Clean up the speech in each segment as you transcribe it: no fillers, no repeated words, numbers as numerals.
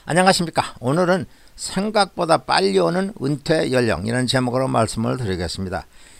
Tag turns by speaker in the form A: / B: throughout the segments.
A: 안녕하십니까. 오늘은 생각보다 빨리 오는 은퇴 연령 이런 제목으로 말씀을 드리겠습니다.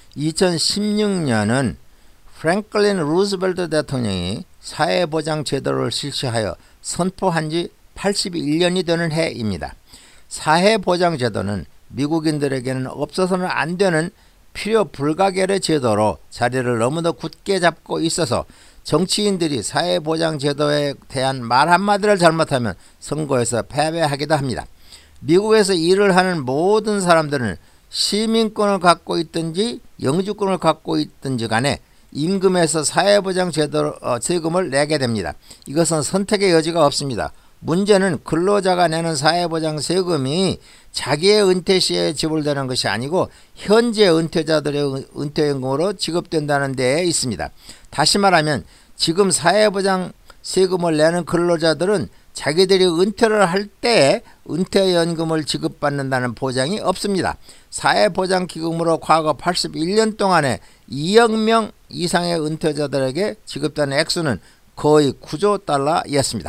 A: 2016년은 프랭클린 루즈벨트 대통령이 사회보장 제도를 실시하여 선포한 지 81년이 되는 해입니다. 사회보장 제도는 미국인들에게는 없어서는 안 되는 필요 불가결의 제도로 자리를 너무도 굳게 잡고 있어서 정치인들이 사회보장 제도에 대한 말 한마디를 잘못하면 선거에서 패배하기도 합니다. 미국에서 일을 하는 모든 사람들은 시민권을 갖고 있든지 영주권을 갖고 있든지 간에 임금에서 사회보장 제도 세금을 내게 됩니다. 이것은 선택의 여지가 없습니다. 문제는 근로자가 내는 사회보장 세금이 자기의 은퇴 시에 지불되는 것이 아니고 현재 은퇴자들의 은퇴연금으로 지급된다는 데에 있습니다. 다시 말하면 지금 사회보장 세금을 내는 근로자들은 자기들이 은퇴를 할 때 은퇴연금을 지급받는다는 보장이 없습니다. 사회보장기금으로 과거 81년 동안에 2억 명 이상의 은퇴자들에게 지급된 액수는 거의 9조 달러였습니다.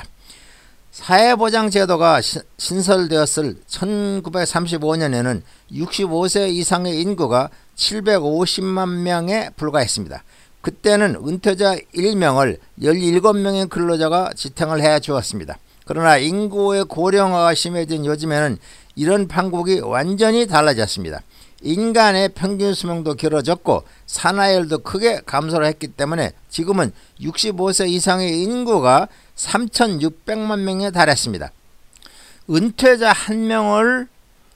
A: 사회보장 제도가 신설되었을 1935년에는 65세 이상의 인구가 750만 명에 불과했습니다. 그때는 은퇴자 1명을 17명의 근로자가 지탱을 해 주었습니다. 그러나 인구의 고령화가 심해진 요즘에는 이런 판국이 완전히 달라졌습니다. 인간의 평균 수명도 길어졌고 산화율도 크게 감소를 했기 때문에 지금은 65세 이상의 인구가 3,600만 명에 달했습니다. 은퇴자 1명을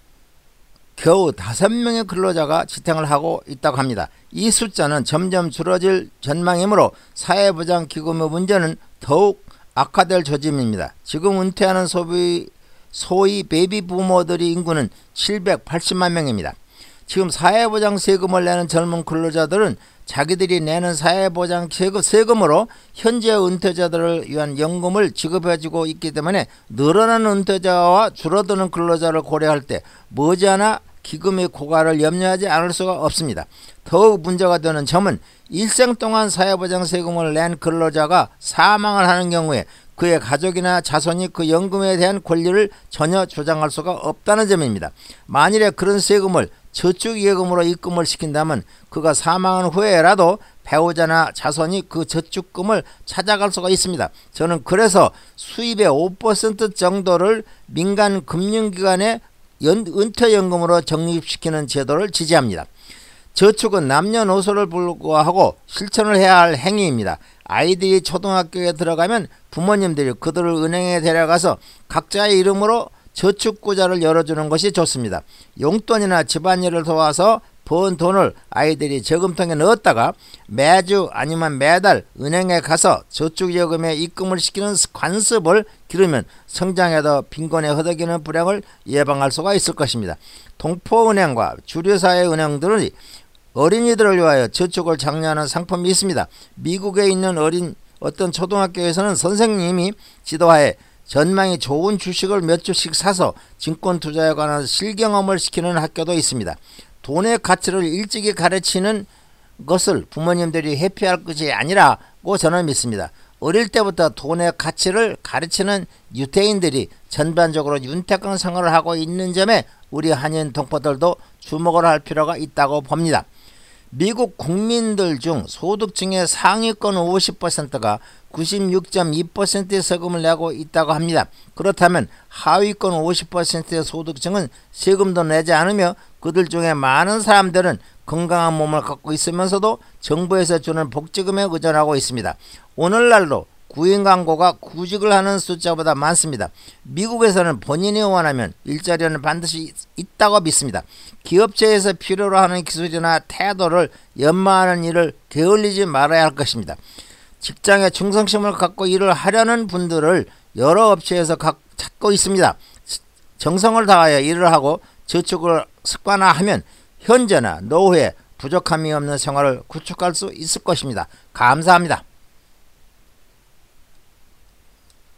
A: 겨우 5명의 근로자가 지탱을 하고 있다고 합니다. 이 숫자는 점점 줄어들 전망이므로 사회보장기금의 문제는 더욱 악화될 조짐입니다. 지금 은퇴하는 소위 베이비 부모들의 인구는 780만 명입니다. 지금 사회보장 세금을 내는 젊은 근로자들은 자기들이 내는 사회보장 세금으로 현재 은퇴자들을 위한 연금을 지급해주고 있기 때문에 늘어나는 은퇴자와 줄어드는 근로자를 고려할 때 머지않아 기금의 고갈을 염려하지 않을 수가 없습니다. 더욱 문제가 되는 점은 일생 동안 사회보장 세금을 낸 근로자가 사망을 하는 경우에 그의 가족이나 자손이 그 연금에 대한 권리를 전혀 주장할 수가 없다는 점입니다. 만일에 그런 세금을 저축예금으로 입금을 시킨다면 그가 사망한 후에라도 배우자나 자손이 그 저축금을 찾아갈 수가 있습니다. 저는 그래서 수입의 5% 정도를 민간 금융기관에 은퇴연금으로 적립시키는 제도를 지지합니다. 저축은 남녀노소를 불구하고 실천을 해야 할 행위입니다. 아이들이 초등학교에 들어가면 부모님들이 그들을 은행에 데려가서 각자의 이름으로 저축구자를 열어주는 것이 좋습니다. 용돈이나 집안일을 도와서 번 돈을 아이들이 저금통에 넣었다가 매주 아니면 매달 은행에 가서 저축예금에 입금을 시키는 관습을 기르면 성장에도 빈곤에 허덕이는 불행을 예방할 수가 있을 것입니다. 동포은행과 주류사회 은행들은 어린이들을 위하여 저축을 장려하는 상품이 있습니다. 미국에 있는 어떤 초등학교에서는 선생님이 지도하에 전망이 좋은 주식을 몇 주씩 사서 증권 투자에 관한 실경험을 시키는 학교도 있습니다. 돈의 가치를 일찍이 가르치는 것을 부모님들이 회피할 것이 아니라고 저는 믿습니다. 어릴 때부터 돈의 가치를 가르치는 유태인들이 전반적으로 윤택한 생활을 하고 있는 점에 우리 한인 동포들도 주목을 할 필요가 있다고 봅니다. 미국 국민들 중 소득층의 상위권 50%가 96.2%의 세금을 내고 있다고 합니다. 그렇다면 하위권 50%의 소득층은 세금도 내지 않으며 그들 중에 많은 사람들은 건강한 몸을 갖고 있으면서도 정부에서 주는 복지금에 의존하고 있습니다. 오늘날도 구인 광고가 구직을 하는 숫자보다 많습니다. 미국에서는 본인이 원하면 일자리는 반드시 있다고 믿습니다. 기업체에서 필요로 하는 기술이나 태도를 연마하는 일을 게을리지 말아야 할 것입니다. 직장에 충성심을 갖고 일을 하려는 분들을 여러 업체에서 찾고 있습니다. 정성을 다하여 일을 하고 저축을 습관화하면 현재나 노후에 부족함이 없는 생활을 구축할 수 있을 것입니다. 감사합니다.